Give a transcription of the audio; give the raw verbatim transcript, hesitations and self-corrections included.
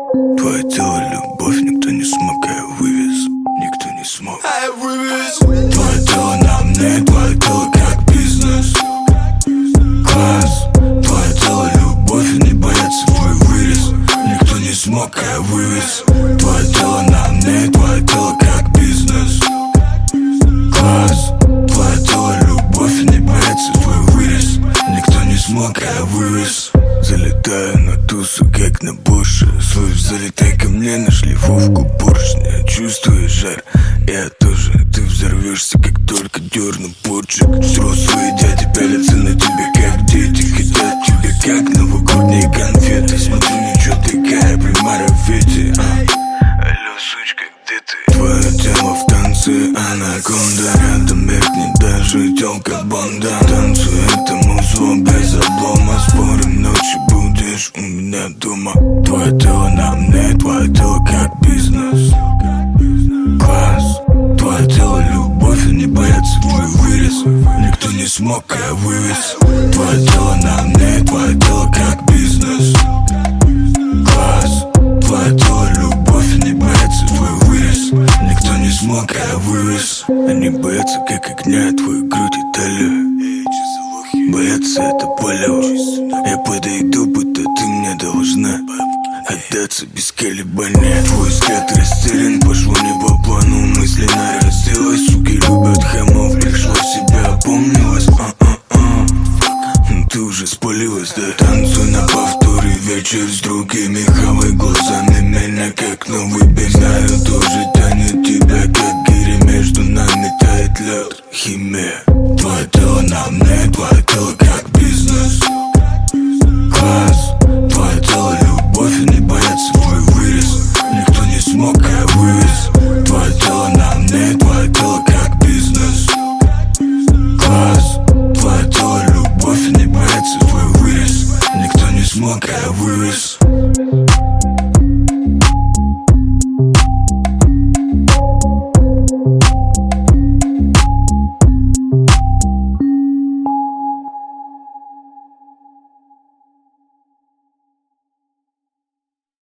Твое тело любовь, никто не смог, а я вывез. Никто не смог, а я вывез. Твое тело на мне, твое тело как бизнес. Класс. Твое тело любовь, и не бояться твой вырез. Никто не смог, а я вывез. Твое тело на мне, твое тело как бизнес. Класс. Твое тело любовь, и не бояться твой вырез. Никто не смог, а я вывез. Залетаю на тусу, как на Боше. Свой залетай ко мне на шлифовку поршня. Чувствуешь жар? Я тоже. Ты взорвешься, как только дерну порчик. Взрослые дяди пялятся на тебя, как дети. Хотят тебя, как новогодние конфеты. Смотри, ничего такая при марафете, а? Алло, сучка, где ты? Твое тело в танце, анаконда. Рядом меркнет даже тёлка Бонда. Танцуй этому зло без облома. Спорим, ночью будешь у меня дома. Твое тело на мне, твое тело как бизнес. Класс. Твое тело любовь, и не бояться твой вырез. Никто не смог, а я вывез. Твое тело на мне, твое тело как бизнес. Класс. Твое тело любовь, и не бояться твой вырез. Никто не смог, а я вывез. Они боятся, как огня, твою грудь и талию. Бояться это полево. Я подойду, будто ты мне должна отдаться без колебания. Твой взгляд растерян, пошло не по плану. Мысленно разделась, суки любят хамов. Пришла в себя, опомнилась, а-а-а. Ты уже спалилась, да? Танцуй на повторе, вечер с другими. Хавай глазами меня, как новый бег. Знаю, тоже